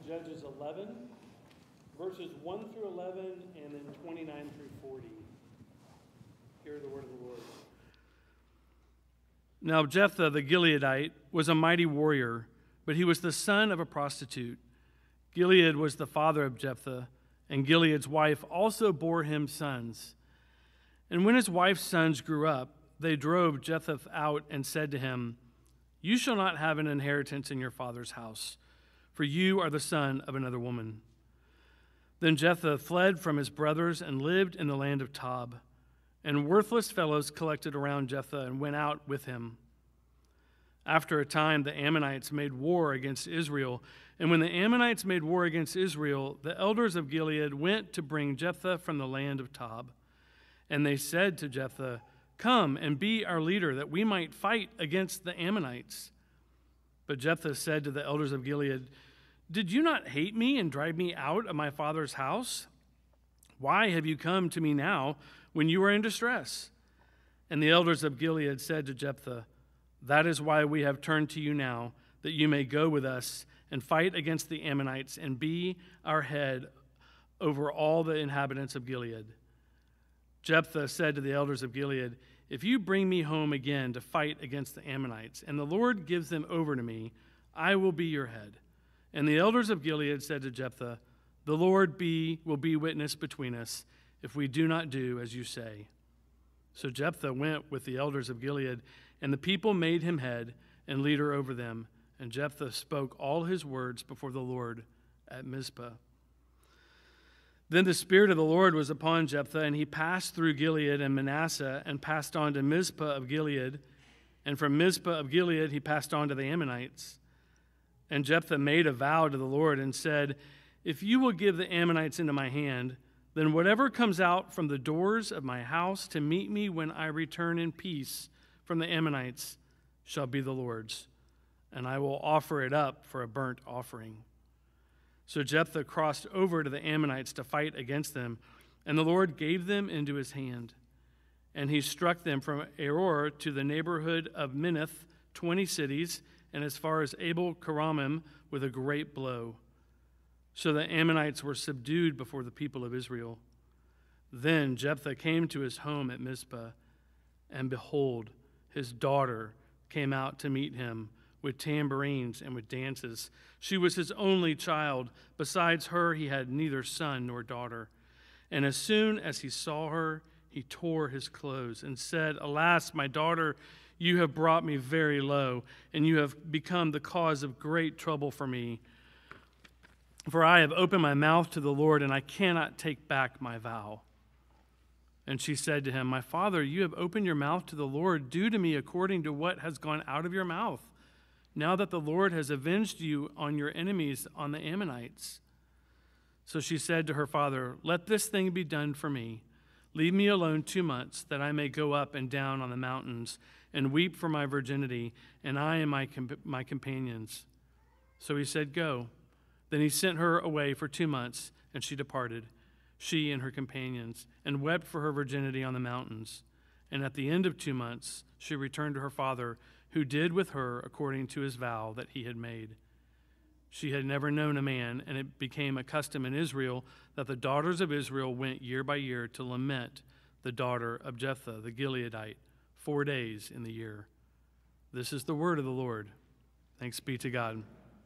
Judges 11, verses 1 through 11, and then 29 through 40. Hear the word of the Lord. Now Jephthah the Gileadite was a mighty warrior, but he was the son of a prostitute. Gilead was the father of Jephthah, and Gilead's wife also bore him sons. And when his wife's sons grew up, they drove Jephthah out and said to him, "You shall not have an inheritance in your father's house, for you are the son of another woman." Then Jephthah fled from his brothers and lived in the land of Tob. And worthless fellows collected around Jephthah and went out with him. After a time, the Ammonites made war against Israel. And when the Ammonites made war against Israel, the elders of Gilead went to bring Jephthah from the land of Tob. And they said to Jephthah, "Come and be our leader, that we might fight against the Ammonites." But Jephthah said to the elders of Gilead, "Did you not hate me and drive me out of my father's house? Why have you come to me now when you are in distress?" And the elders of Gilead said to Jephthah, "That is why we have turned to you now, that you may go with us and fight against the Ammonites and be our head over all the inhabitants of Gilead." Jephthah said to the elders of Gilead, "If you bring me home again to fight against the Ammonites, and the Lord gives them over to me, I will be your head." And the elders of Gilead said to Jephthah, "The Lord will be witness between us, if we do not do as you say." So Jephthah went with the elders of Gilead, and the people made him head and leader over them. And Jephthah spoke all his words before the Lord at Mizpah. Then the Spirit of the Lord was upon Jephthah, and he passed through Gilead and Manasseh, and passed on to Mizpah of Gilead. And from Mizpah of Gilead he passed on to the Ammonites. And Jephthah made a vow to the Lord and said, "If you will give the Ammonites into my hand, then whatever comes out from the doors of my house to meet me when I return in peace from the Ammonites shall be the Lord's, and I will offer it up for a burnt offering." So Jephthah crossed over to the Ammonites to fight against them, and the Lord gave them into his hand. And he struck them from Aroer to the neighborhood of Minnith, 20 cities, and as far as Abel-keramim with a great blow. So the Ammonites were subdued before the people of Israel. Then Jephthah came to his home at Mizpah, and behold, his daughter came out to meet him with tambourines and with dances. She was his only child. Besides her, he had neither son nor daughter. And as soon as he saw her, he tore his clothes and said, "Alas, my daughter, you have brought me very low, and you have become the cause of great trouble for me. For I have opened my mouth to the Lord, and I cannot take back my vow." And she said to him, "My father, you have opened your mouth to the Lord. Do to me according to what has gone out of your mouth, now that the Lord has avenged you on your enemies, on the Ammonites." So she said to her father, "Let this thing be done for me. Leave me alone 2 months, that I may go up and down on the mountains and weep for my virginity, and I and my companions." So he said, "Go." Then he sent her away for 2 months, and she departed, she and her companions, and wept for her virginity on the mountains. And at the end of 2 months, she returned to her father, who did with her according to his vow that he had made. She had never known a man, and it became a custom in Israel that the daughters of Israel went year by year to lament the daughter of Jephthah the Gileadite 4 days in the year. This is the word of the Lord. Thanks be to God.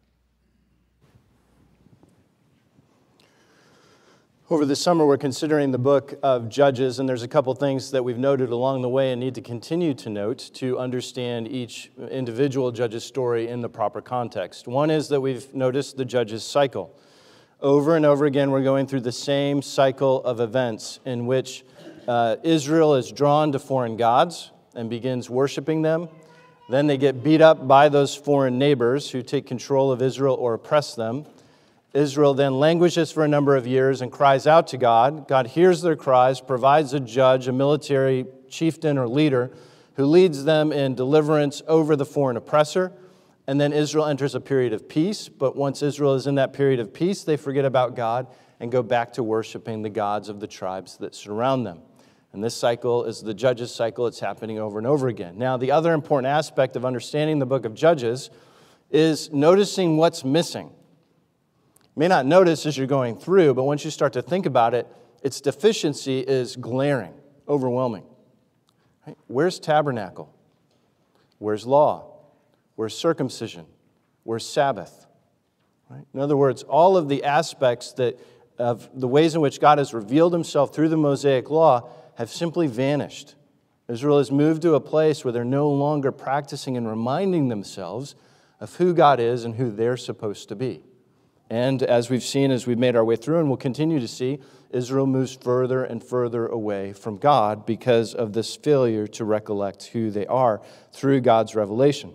Over the summer, we're considering the book of Judges, and there's a couple things that we've noted along the way and need to continue to note to understand each individual judge's story in the proper context. One is that we've noticed the judge's cycle. Over and over again, we're going through the same cycle of events in which Israel is drawn to foreign gods and begins worshiping them. Then they get beat up by those foreign neighbors who take control of Israel or oppress them. Israel then languishes for a number of years and cries out to God. God hears their cries, provides a judge, a military chieftain or leader, who leads them in deliverance over the foreign oppressor. And then Israel enters a period of peace. But once Israel is in that period of peace, they forget about God and go back to worshiping the gods of the tribes that surround them. And this cycle is the Judges cycle. It's happening over and over again. Now, the other important aspect of understanding the book of Judges is noticing what's missing. may not notice as you're going through, but once you start to think about it, its deficiency is glaring, overwhelming. Right? Where's tabernacle? Where's law? Where's circumcision? Where's Sabbath? Right? In other words, all of the aspects of the ways in which God has revealed himself through the Mosaic law have simply vanished. Israel has moved to a place where they're no longer practicing and reminding themselves of who God is and who they're supposed to be. And as we've seen, as we've made our way through, and we'll continue to see, Israel moves further and further away from God because of this failure to recollect who they are through God's revelation.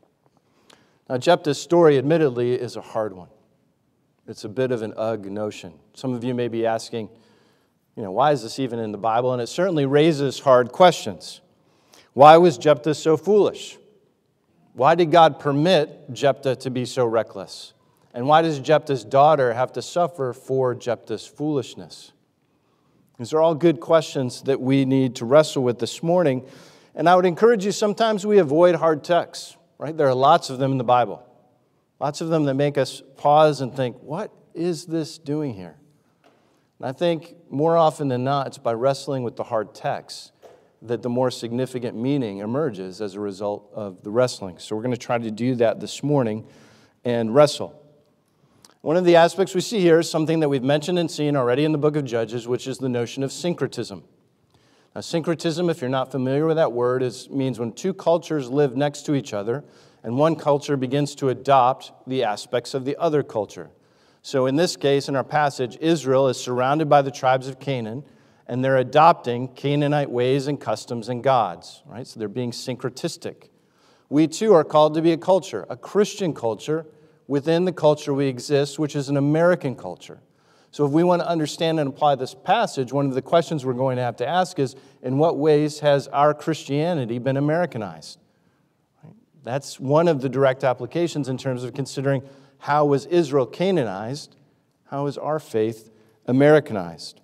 Now, Jephthah's story, admittedly, is a hard one. It's a bit of an ugh notion. Some of you may be asking, why is this even in the Bible? And it certainly raises hard questions. Why was Jephthah so foolish? Why did God permit Jephthah to be so reckless? And why does Jephthah's daughter have to suffer for Jephthah's foolishness? These are all good questions that we need to wrestle with this morning. And I would encourage you, sometimes we avoid hard texts, right? There are lots of them in the Bible. Lots of them that make us pause and think, what is this doing here? And I think more often than not, it's by wrestling with the hard texts that the more significant meaning emerges as a result of the wrestling. So we're going to try to do that this morning and wrestle. One of the aspects we see here is something that we've mentioned and seen already in the book of Judges, which is the notion of syncretism. Now, syncretism, if you're not familiar with that word, means when two cultures live next to each other and one culture begins to adopt the aspects of the other culture. So in this case, in our passage, Israel is surrounded by the tribes of Canaan, and they're adopting Canaanite ways and customs and gods, right? So they're being syncretistic. We too are called to be a culture, a Christian culture, within the culture we exist, which is an American culture. So if we want to understand and apply this passage, one of the questions we're going to have to ask is, in what ways has our Christianity been Americanized? Right? That's one of the direct applications in terms of considering how was Israel Canaanized, how is our faith Americanized?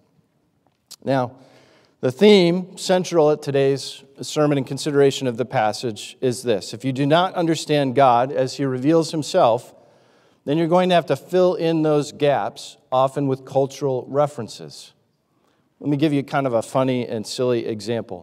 Now, the theme central at today's sermon and consideration of the passage is this. If you do not understand God as he reveals himself, then you're going to have to fill in those gaps, often with cultural references. Let me give you kind of a funny and silly example.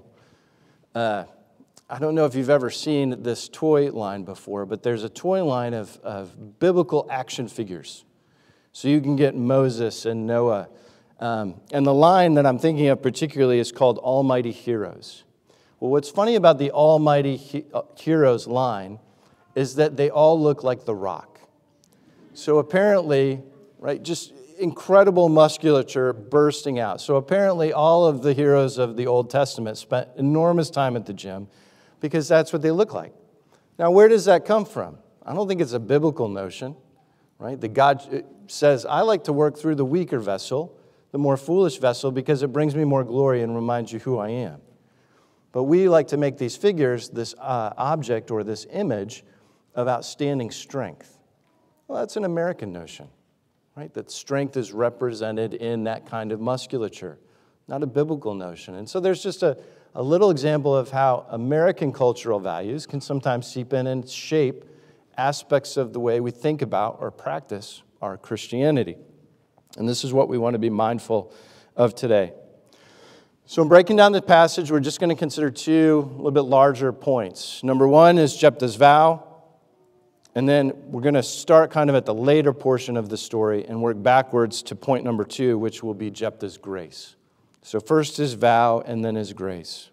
I don't know if you've ever seen this toy line before, but there's a toy line of biblical action figures. So you can get Moses and Noah. And the line that I'm thinking of particularly is called Almighty Heroes. Well, what's funny about the Almighty Heroes line is that they all look like The Rock. So apparently, right, just incredible musculature bursting out. So apparently all of the heroes of the Old Testament spent enormous time at the gym because that's what they look like. Now, where does that come from? I don't think it's a biblical notion, right? That God says, I like to work through the weaker vessel, the more foolish vessel, because it brings me more glory and reminds you who I am. But we like to make these figures, this object or this image of outstanding strength. Well, that's an American notion, right? That strength is represented in that kind of musculature, not a biblical notion. And so there's just a little example of how American cultural values can sometimes seep in and shape aspects of the way we think about or practice our Christianity. And this is what we want to be mindful of today. So in breaking down the passage, we're just going to consider two a little bit larger points. Number one is Jephthah's vow. And then we're going to start kind of at the later portion of the story and work backwards to point number two, which will be Jephthah's grace. So first his vow and then his grace.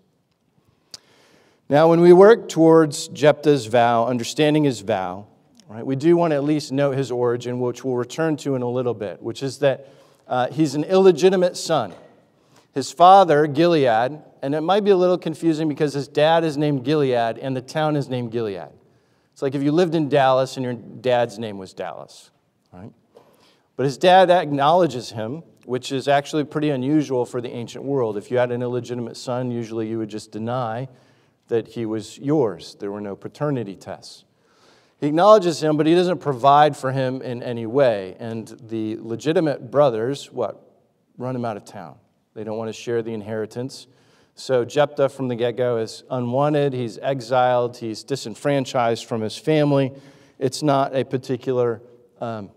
Now, when we work towards Jephthah's vow, understanding his vow, right, we do want to at least note his origin, which we'll return to in a little bit, which is that he's an illegitimate son. His father, Gilead, and it might be a little confusing because his dad is named Gilead and the town is named Gilead. It's like if you lived in Dallas and your dad's name was Dallas, right? But his dad acknowledges him, which is actually pretty unusual for the ancient world. If you had an illegitimate son, usually you would just deny that he was yours. There were no paternity tests. He acknowledges him, but he doesn't provide for him in any way. And the legitimate brothers, run him out of town. They don't want to share the inheritance. So Jephthah from the get-go is unwanted, he's exiled, he's disenfranchised from his family. It's not a particular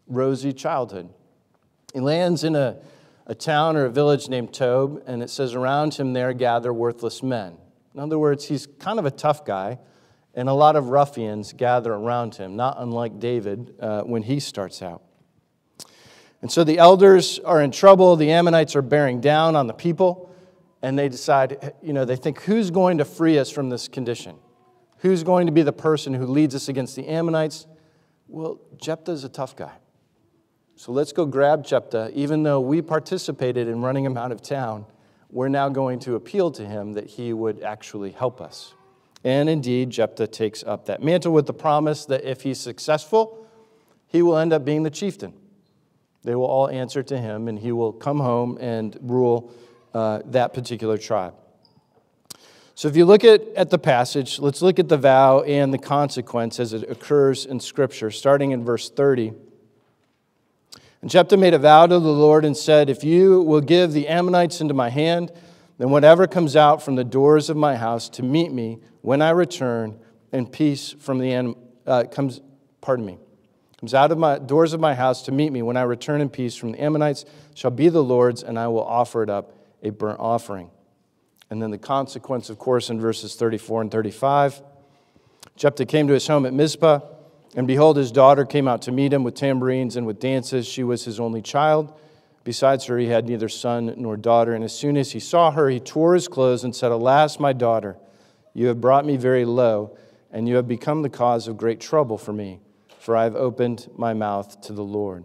rosy childhood. He lands in a town or a village named Tob, and it says around him there gather worthless men. In other words, he's kind of a tough guy, and a lot of ruffians gather around him, not unlike David when he starts out. And so the elders are in trouble. The Ammonites are bearing down on the people, and they decide, they think, who's going to free us from this condition? Who's going to be the person who leads us against the Ammonites? Well, Jephthah's a tough guy. So let's go grab Jephthah. Even though we participated in running him out of town, we're now going to appeal to him that he would actually help us. And indeed, Jephthah takes up that mantle with the promise that if he's successful, he will end up being the chieftain. They will all answer to him, and he will come home and rule that particular tribe. So if you look at the passage, let's look at the vow and the consequence as it occurs in Scripture, starting in verse 30. And Jephthah made a vow to the Lord and said, if you will give the Ammonites into my hand, then whatever comes out from the doors of my house to meet me when I return, and peace from the comes out of my doors of my house to meet me when I return in peace from the Ammonites shall be the Lord's, and I will offer it up a burnt offering. And then the consequence, of course, in verses 34 and 35. Jephthah came to his home at Mizpah, and behold, his daughter came out to meet him with tambourines and with dances. She was his only child. Besides her, he had neither son nor daughter. And as soon as he saw her, he tore his clothes and said, alas, my daughter, you have brought me very low, and you have become the cause of great trouble for me, for I have opened my mouth to the Lord.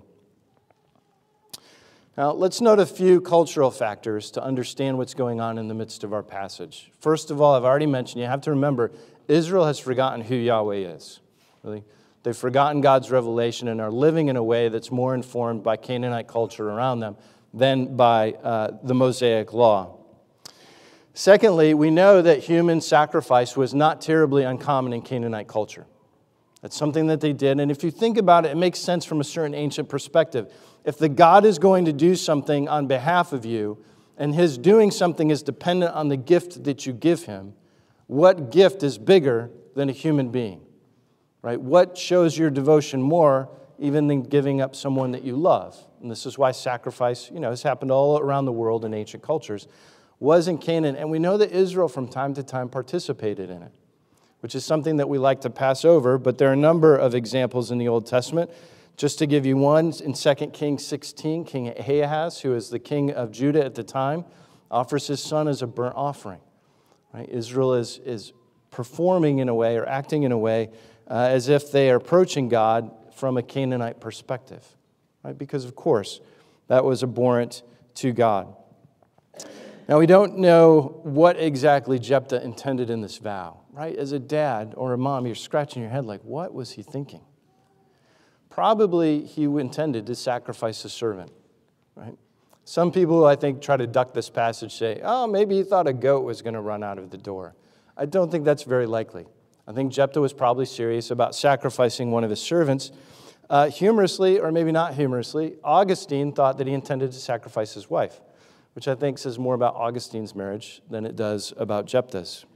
Now, let's note a few cultural factors to understand what's going on in the midst of our passage. First of all, I've already mentioned, you have to remember, Israel has forgotten who Yahweh is. Really. They've forgotten God's revelation and are living in a way that's more informed by Canaanite culture around them than by the Mosaic law. Secondly, we know that human sacrifice was not terribly uncommon in Canaanite culture. That's something that they did. And if you think about it, it makes sense from a certain ancient perspective. If the God is going to do something on behalf of you, and his doing something is dependent on the gift that you give him, what gift is bigger than a human being? Right? What shows your devotion more even than giving up someone that you love? And this is why sacrifice, has happened all around the world in ancient cultures, was in Canaan. And we know that Israel from time to time participated in it, which is something that we like to pass over. But there are a number of examples in the Old Testament. Just to give you one, in 2 Kings 16, King Ahaz, who is the king of Judah at the time, offers his son as a burnt offering. Right? Israel is performing in a way or acting in a way as if they are approaching God from a Canaanite perspective, right? Because, of course, that was abhorrent to God. Now, we don't know what exactly Jephthah intended in this vow, right? As a dad or a mom, you're scratching your head like, what was he thinking? Probably he intended to sacrifice a servant, right? Some people, I think, try to duck this passage, say, oh, maybe he thought a goat was going to run out of the door. I don't think that's very likely. I think Jephthah was probably serious about sacrificing one of his servants. Humorously, or maybe not humorously, Augustine thought that he intended to sacrifice his wife, which I think says more about Augustine's marriage than it does about Jephthah's.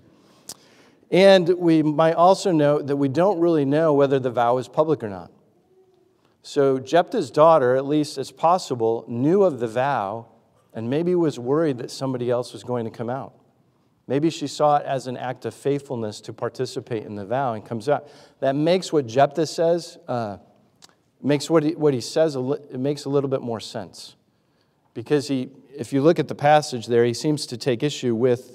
And we might also note that we don't really know whether the vow was public or not. So Jephthah's daughter, at least as possible, knew of the vow and maybe was worried that somebody else was going to come out. Maybe she saw it as an act of faithfulness to participate in the vow and comes out. That makes what Jephthah says, makes what he says, it makes a little bit more sense. Because if you look at the passage there, he seems to take issue with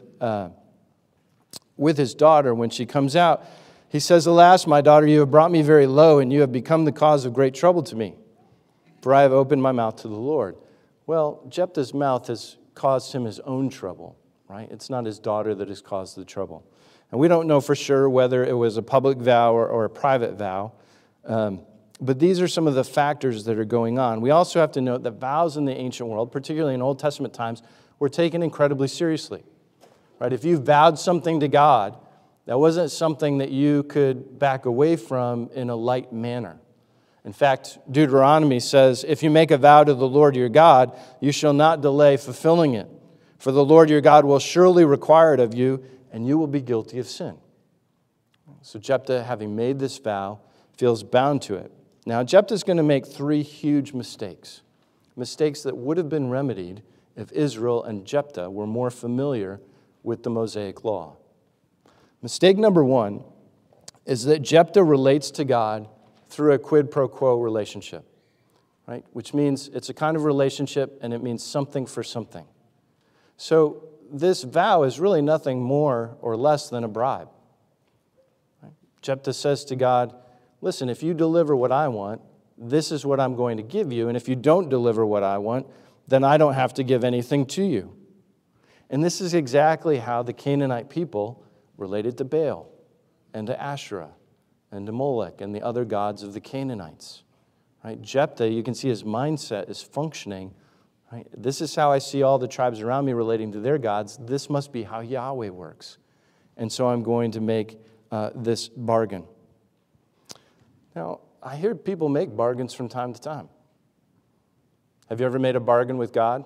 his daughter when she comes out. He says, alas, my daughter, you have brought me very low, and you have become the cause of great trouble to me, for I have opened my mouth to the Lord. Well, Jephthah's mouth has caused him his own trouble. Right? It's not his daughter that has caused the trouble. And we don't know for sure whether it was a public vow or a private vow. But these are some of the factors that are going on. We also have to note that vows in the ancient world, particularly in Old Testament times, were taken incredibly seriously. Right? If you vowed something to God, that wasn't something that you could back away from in a light manner. In fact, Deuteronomy says, if you make a vow to the Lord your God, you shall not delay fulfilling it. For the Lord your God will surely require it of you, and you will be guilty of sin. So Jephthah, having made this vow, feels bound to it. Now, Jephthah's going to make three huge mistakes that would have been remedied if Israel and Jephthah were more familiar with the Mosaic law. Mistake number one is that Jephthah relates to God through a quid pro quo relationship, right? Which means it's a kind of relationship and it means something for something. So this vow is really nothing more or less than a bribe. Right? Jephthah says to God, listen, if you deliver what I want, this is what I'm going to give you. And if you don't deliver what I want, then I don't have to give anything to you. And this is exactly how the Canaanite people related to Baal and to Asherah and to Molech and the other gods of the Canaanites. Right? Jephthah, you can see his mindset is functioning. Right? This is how I see all the tribes around me relating to their gods. This must be how Yahweh works. And so I'm going to make this bargain. Now, I hear people make bargains from time to time. Have you ever made a bargain with God?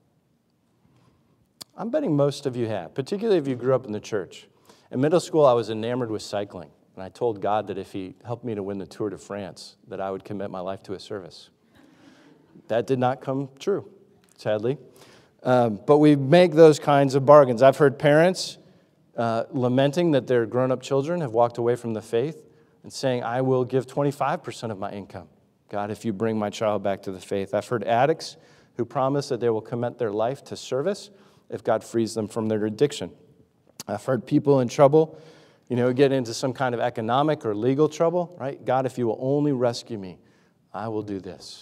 I'm betting most of you have, particularly if you grew up in the church. In middle school, I was enamored with cycling, and I told God that if He helped me to win the Tour de France, that I would commit my life to His service. That did not come true, sadly. But we make those kinds of bargains. I've heard parents lamenting that their grown-up children have walked away from the faith and saying, I will give 25% of my income, God, if you bring my child back to the faith. I've heard addicts who promise that they will commit their life to service if God frees them from their addiction. I've heard people in trouble, get into some kind of economic or legal trouble, right? God, if you will only rescue me, I will do this.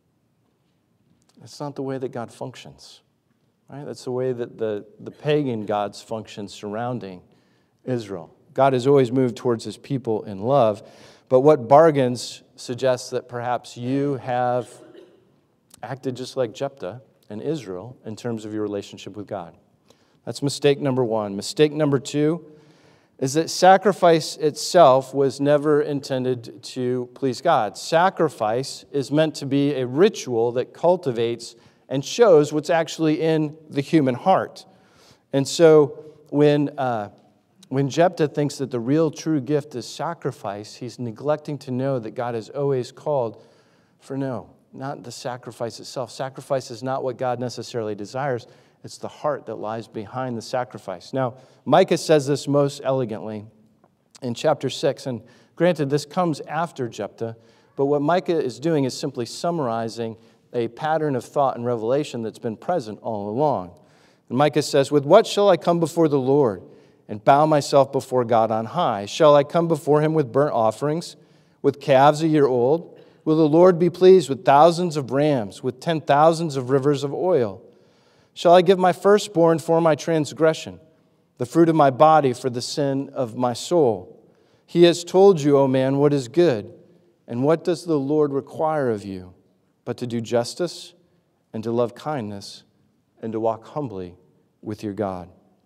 That's not the way that God functions, right? That's the way that the pagan gods function surrounding Israel. God has always moved towards His people in love, but what bargains suggests that perhaps you have acted just like Jephthah and Israel in terms of your relationship with God. That's mistake number one. Mistake number two is that sacrifice itself was never intended to please God. Sacrifice is meant to be a ritual that cultivates and shows what's actually in the human heart. And so when Jephthah thinks that the real true gift is sacrifice, he's neglecting to know that God has always called for not the sacrifice itself. Sacrifice is not what God necessarily desires. It's the heart that lies behind the sacrifice. Now, Micah says this most elegantly in chapter 6, and granted, this comes after Jephthah, but what Micah is doing is simply summarizing a pattern of thought and revelation that's been present all along. And Micah says, with what shall I come before the Lord and bow myself before God on high? Shall I come before Him with burnt offerings, with calves a year old? Will the Lord be pleased with thousands of rams, with 10,000s of rivers of oil? Shall I give my firstborn for my transgression, the fruit of my body for the sin of my soul? He has told you, O man, what is good, and what does the Lord require of you, but to do justice and to love kindness and to walk humbly with your God.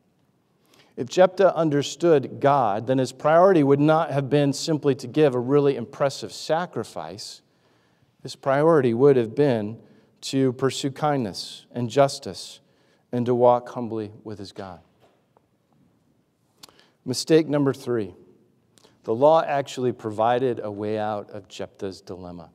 If Jephthah understood God, then his priority would not have been simply to give a really impressive sacrifice. His priority would have been to pursue kindness and justice and to walk humbly with his God. Mistake number three. The law actually provided a way out of Jephthah's dilemma.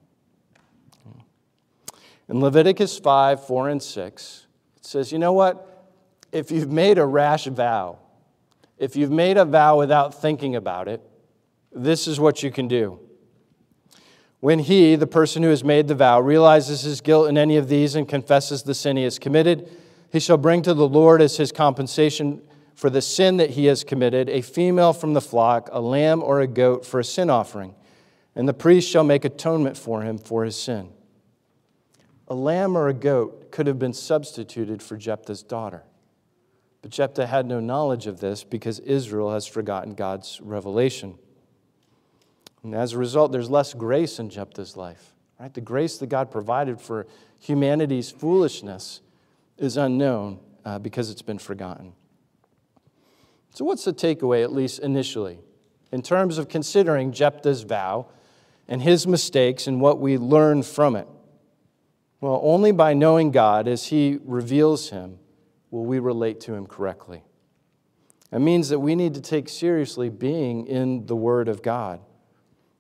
In Leviticus 5, 4, and 6, it says, you know what? If you've made a rash vow, if you've made a vow without thinking about it, this is what you can do. When he, the person who has made the vow, realizes his guilt in any of these and confesses the sin he has committed, he shall bring to the Lord as his compensation for the sin that he has committed a female from the flock, a lamb or a goat for a sin offering, and the priest shall make atonement for him for his sin. A lamb or a goat could have been substituted for Jephthah's daughter. But Jephthah had no knowledge of this because Israel has forgotten God's revelation. And as a result, there's less grace in Jephthah's life. Right? The grace that God provided for humanity's foolishness is unknown because it's been forgotten. So what's the takeaway, at least initially, in terms of considering Jephthah's vow and his mistakes and what we learn from it? Well, only by knowing God as He reveals Him will we relate to Him correctly. It means that we need to take seriously being in the Word of God,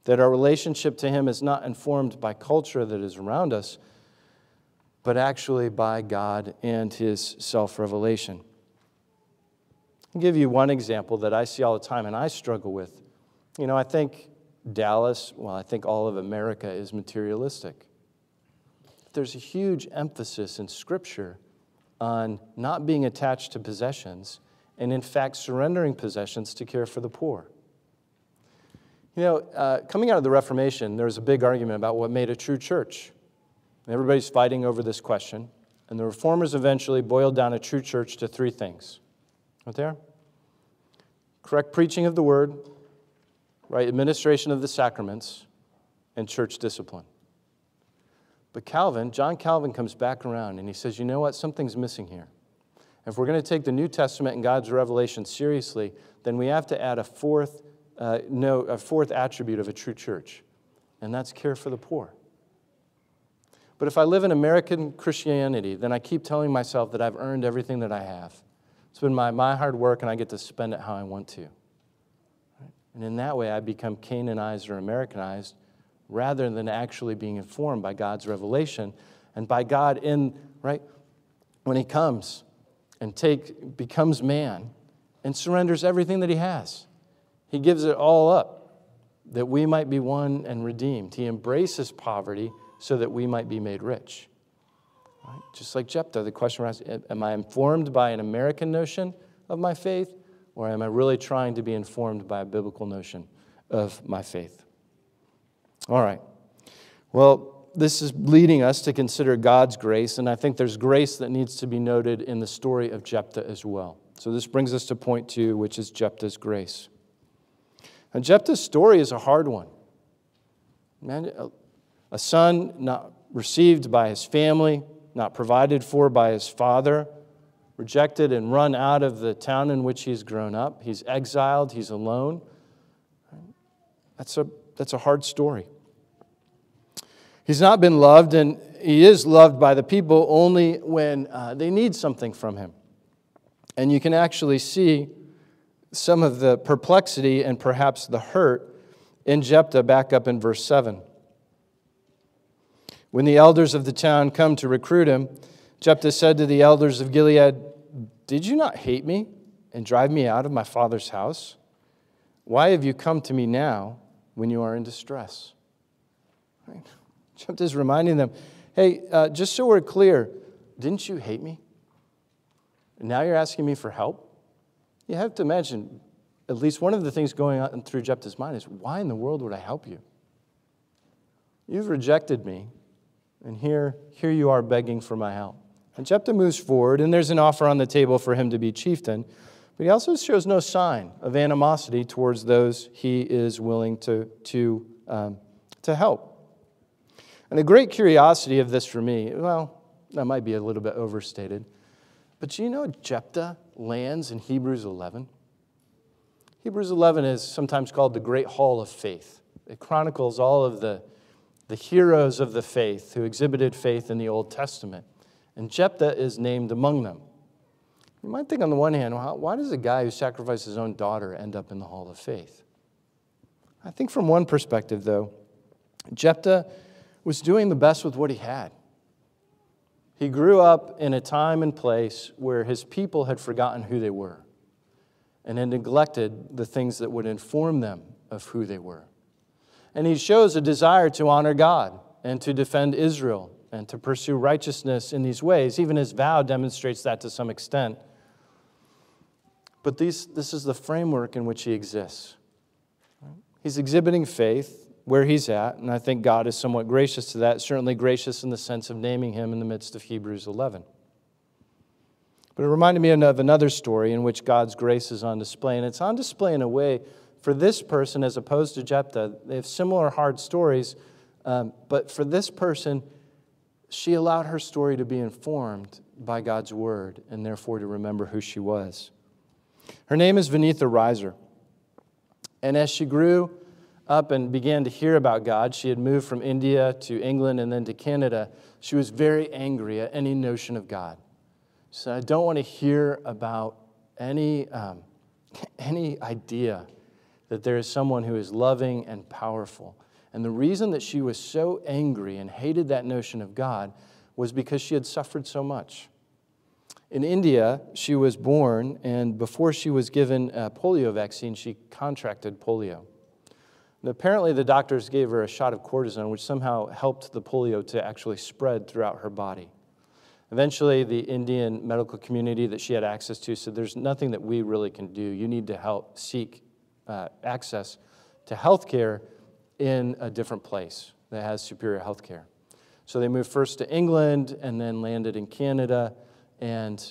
that our relationship to him is not informed by culture that is around us, but actually by God and his self-revelation. I'll give you one example that I see all the time and I struggle with. I think I think all of America is materialistic. There's a huge emphasis in Scripture on not being attached to possessions and, in fact, surrendering possessions to care for the poor. Coming out of the Reformation, there was a big argument about what made a true church. Everybody's fighting over this question. And the Reformers eventually boiled down a true church to three things. Right there? Correct preaching of the word, right administration of the sacraments, and church discipline. But John Calvin comes back around and he says, you know what? Something's missing here. If we're going to take the New Testament and God's revelation seriously, then we have to add a fourth attribute of a true church, and that's care for the poor. But if I live in American Christianity, then I keep telling myself that I've earned everything that I have. It's been my hard work, and I get to spend it how I want to. And in that way, I become Canaanized or Americanized rather than actually being informed by God's revelation and by God when he comes and becomes man and surrenders everything that he has. He gives it all up that we might be won and redeemed. He embraces poverty so that we might be made rich. Right? Just like Jephthah, the question was, am I informed by an American notion of my faith, or am I really trying to be informed by a biblical notion of my faith? All right. Well, this is leading us to consider God's grace, and I think there's grace that needs to be noted in the story of Jephthah as well. So this brings us to point 2, which is Jephthah's grace. And Jephthah's story is a hard one. A son not received by his family, not provided for by his father, rejected and run out of the town in which he's grown up. He's exiled, he's alone. That's a hard story. He's not been loved, and he is loved by the people only when they need something from him. And you can actually see some of the perplexity and perhaps the hurt in Jephthah back up in verse 7. When the elders of the town come to recruit him, Jephthah said to the elders of Gilead, "Did you not hate me and drive me out of my father's house? Why have you come to me now when you are in distress?" Right? Jephthah is reminding them, hey, just so we're clear, didn't you hate me? And now you're asking me for help? You have to imagine, at least one of the things going on through Jephthah's mind is, why in the world would I help you? You've rejected me, and here you are begging for my help. And Jephthah moves forward, and there's an offer on the table for him to be chieftain, but he also shows no sign of animosity towards those he is willing to help. And a great curiosity of this for me, well, that might be a little bit overstated, but do you know Jephthah lands in Hebrews 11? Hebrews 11 is sometimes called the Great Hall of Faith. It chronicles all of the heroes of the faith who exhibited faith in the Old Testament. And Jephthah is named among them. You might think on the one hand, why does a guy who sacrificed his own daughter end up in the Hall of Faith? I think from one perspective, though, Jephthah was doing the best with what he had. He grew up in a time and place where his people had forgotten who they were and had neglected the things that would inform them of who they were. And he shows a desire to honor God and to defend Israel and to pursue righteousness in these ways. Even his vow demonstrates that to some extent. But this is the framework in which he exists. He's exhibiting faith where he's at, and I think God is somewhat gracious to that, certainly gracious in the sense of naming him in the midst of Hebrews 11. But it reminded me of another story in which God's grace is on display, and it's on display in a way for this person as opposed to Jephthah. They have similar hard stories, but for this person, she allowed her story to be informed by God's word and therefore to remember who she was. Her name is Vinitha Reiser, and as she grew up and began to hear about God, she had moved from India to England and then to Canada. She was very angry at any notion of God. She said, I don't want to hear about any idea that there is someone who is loving and powerful. And the reason that she was so angry and hated that notion of God was because she had suffered so much. In India, she was born, and before she was given a polio vaccine, she contracted polio. And apparently, the doctors gave her a shot of cortisone, which somehow helped the polio to actually spread throughout her body. Eventually, the Indian medical community that she had access to said, there's nothing that we really can do. You need to seek access to health care in a different place that has superior health care. So they moved first to England and then landed in Canada. And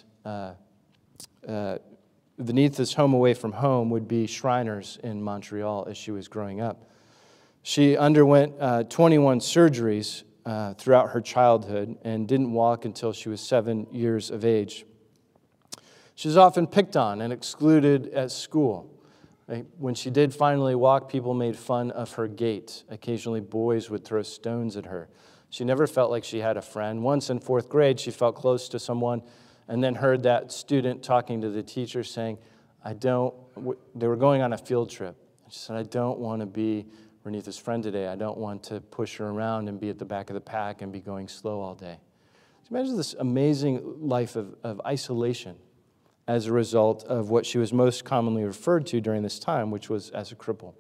Vinitha's home away from home would be Shriners in Montreal as she was growing up. She underwent 21 surgeries throughout her childhood and didn't walk until she was 7 years of age. She was often picked on and excluded at school. When she did finally walk, people made fun of her gait. Occasionally, boys would throw stones at her. She never felt like she had a friend. Once in 4th grade, she felt close to someone and then heard that student talking to the teacher saying, they were going on a field trip. She said, I don't want to be Renitha's friend today. I don't want to push her around and be at the back of the pack and be going slow all day. So imagine this amazing life of isolation as a result of what she was most commonly referred to during this time, which was as a cripple.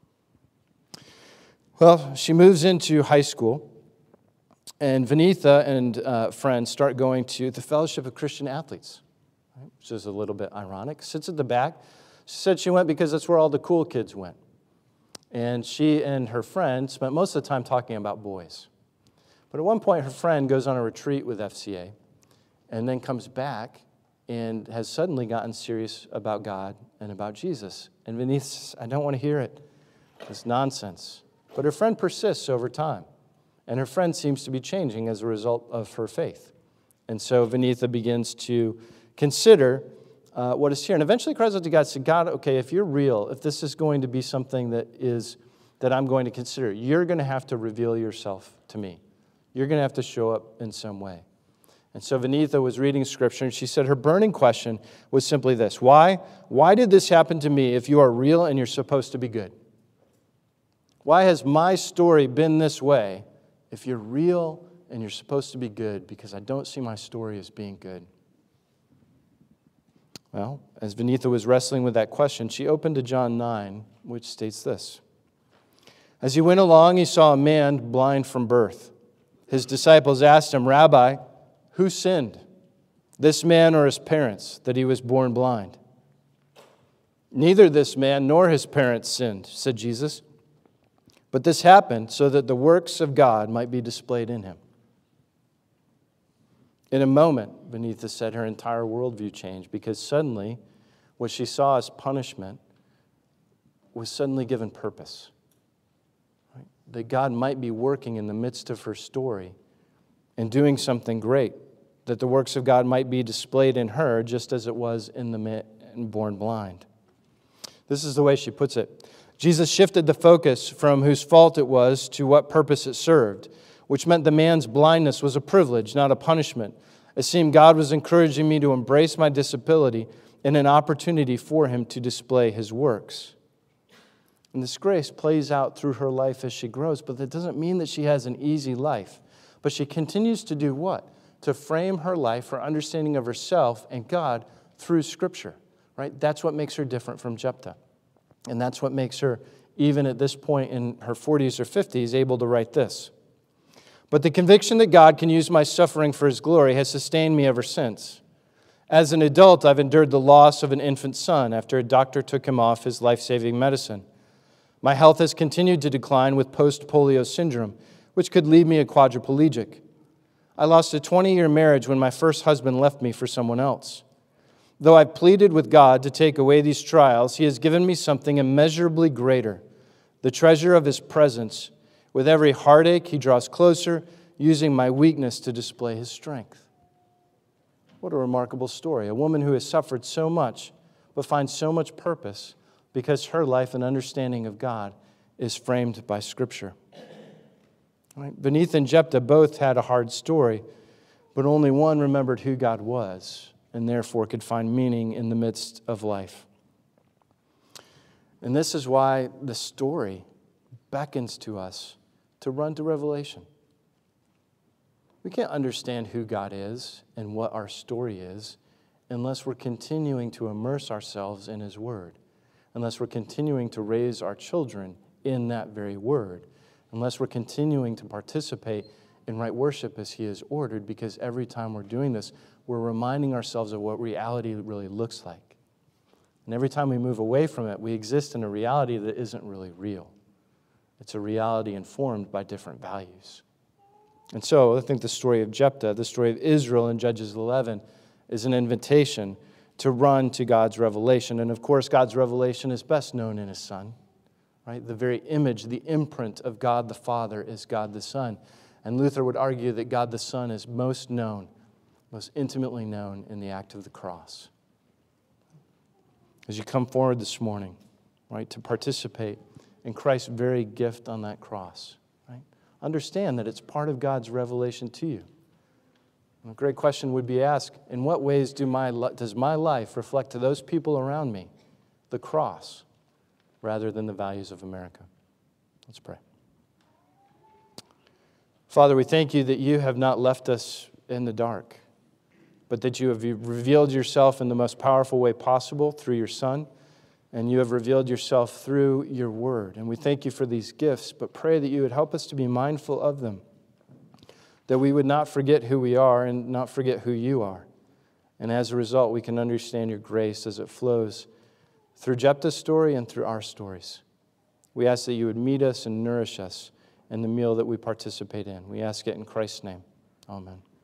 Well, she moves into high school, and Vinitha and friends start going to the Fellowship of Christian Athletes, right, which is a little bit ironic. Sits at the back. She said she went because that's where all the cool kids went. And she and her friend spent most of the time talking about boys. But at one point, her friend goes on a retreat with FCA and then comes back and has suddenly gotten serious about God and about Jesus. And Vinitha says, I don't want to hear it. It's nonsense. But her friend persists over time. And her friend seems to be changing as a result of her faith. And so Vinitha begins to consider what is here. And eventually cries out to God, said, God, okay, if you're real, if this is going to be something that I'm going to consider, you're going to have to reveal yourself to me. You're going to have to show up in some way. And so Vinitha was reading Scripture, and she said her burning question was simply this: Why did this happen to me if you are real and you're supposed to be good? Why has my story been this way if you're real and you're supposed to be good? Because I don't see my story as being good. Well, as Vinitha was wrestling with that question, she opened to John 9, which states this: As he went along, he saw a man blind from birth. His disciples asked him, Rabbi, who sinned, this man or his parents, that he was born blind? Neither this man nor his parents sinned, said Jesus. But this happened so that the works of God might be displayed in him. In a moment, Vinitha said, her entire worldview changed, because suddenly what she saw as punishment was suddenly given purpose. Right? That God might be working in the midst of her story and doing something great. That the works of God might be displayed in her just as it was in the man born blind. This is the way she puts it. Jesus shifted the focus from whose fault it was to what purpose it served, which meant the man's blindness was a privilege, not a punishment. It seemed God was encouraging me to embrace my disability and an opportunity for him to display his works. And this grace plays out through her life as she grows, but that doesn't mean that she has an easy life. But she continues to do what? To frame her life, her understanding of herself and God through Scripture, right? That's what makes her different from Jephthah. And that's what makes her, even at this point in her 40s or 50s, able to write this. But the conviction that God can use my suffering for his glory has sustained me ever since. As an adult, I've endured the loss of an infant son after a doctor took him off his life-saving medicine. My health has continued to decline with post-polio syndrome, which could leave me a quadriplegic. I lost a 20-year marriage when my first husband left me for someone else. Though I've pleaded with God to take away these trials, he has given me something immeasurably greater, the treasure of his presence. With every heartache, he draws closer, using my weakness to display his strength. What a remarkable story. A woman who has suffered so much, but finds so much purpose because her life and understanding of God is framed by Scripture. Right? Vinitha and Jephthah both had a hard story, but only one remembered who God was and therefore could find meaning in the midst of life. And this is why the story beckons to us to run to Revelation. We can't understand who God is and what our story is unless we're continuing to immerse ourselves in His Word, unless we're continuing to raise our children in that very Word, unless we're continuing to participate in right worship as He has ordered, because every time we're doing this, we're reminding ourselves of what reality really looks like. And every time we move away from it, we exist in a reality that isn't really real. It's a reality informed by different values. And so I think the story of Jephthah, the story of Israel in Judges 11, is an invitation to run to God's revelation. And of course, God's revelation is best known in His Son. Right? The very image, the imprint of God the Father is God the Son. And Luther would argue that God the Son is most known, most intimately known in the act of the cross. As you come forward this morning, right, to participate in Christ's very gift on that cross, right, understand that it's part of God's revelation to you. And a great question would be asked, in what ways does my life reflect to those people around me the cross rather than the values of America? Let's pray. Father, we thank you that you have not left us in the dark, but that you have revealed yourself in the most powerful way possible through your Son, and you have revealed yourself through your Word. And we thank you for these gifts, but pray that you would help us to be mindful of them, that we would not forget who we are and not forget who you are. And as a result, we can understand your grace as it flows through Jephthah's story and through our stories. We ask that you would meet us and nourish us in the meal that we participate in. We ask it in Christ's name. Amen.